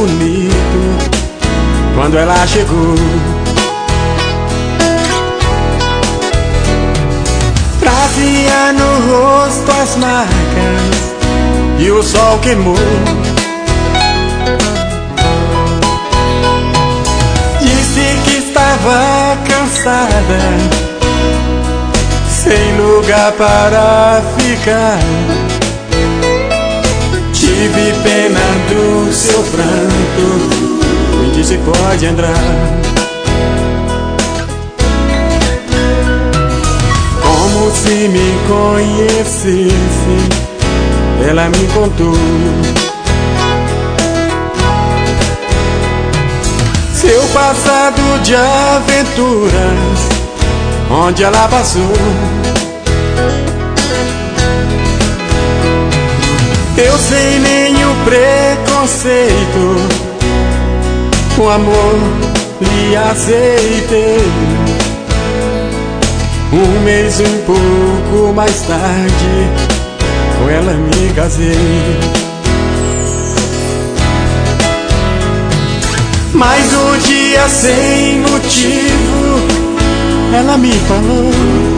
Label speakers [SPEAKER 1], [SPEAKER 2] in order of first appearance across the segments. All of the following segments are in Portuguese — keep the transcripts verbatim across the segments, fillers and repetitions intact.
[SPEAKER 1] bonito quando ela chegou. Trazia no rosto as marcas e o sol queimou. Disse que estava cansada, sem lugar para ficar. Tive pena do seu pranto, me disse pode entrar. Como se me conhecesse, ela me contou seu passado de aventuras, onde ela passou. Eu sem nenhum preconceito, com amor lhe aceitei. Um mês e um pouco mais tarde, com ela me casei. Mas um dia sem motivo, ela me falou: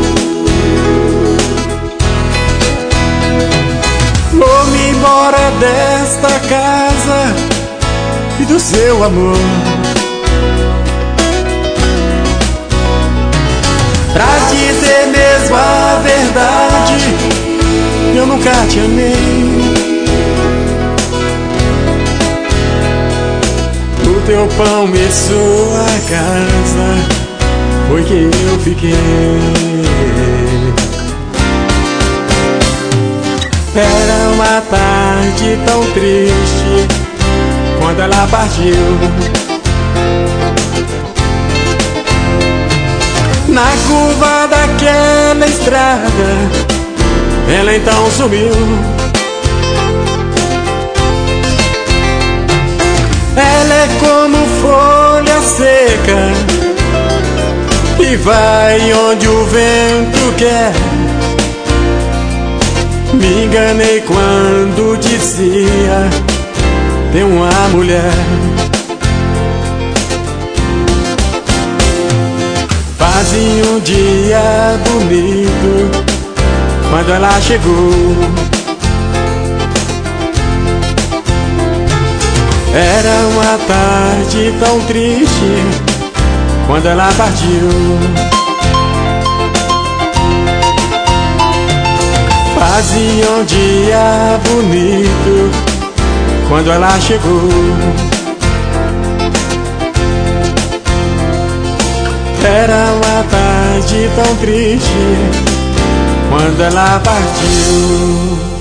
[SPEAKER 1] vou-me embora desta casa e do seu amor. Pra dizer mesmo a verdade, eu nunca te amei. O teu pão e sua casa foi que eu fiquei. Era uma tarde tão triste quando ela partiu. Na curva daquela estrada, ela então sumiu. Ela é como folha seca e vai onde o vento quer. Me enganei quando dizia tem uma mulher. Fazia um dia bonito quando ela chegou. Era uma tarde tão triste quando ela partiu. Fazia um dia bonito quando ela chegou. Era uma tarde tão triste quando ela partiu.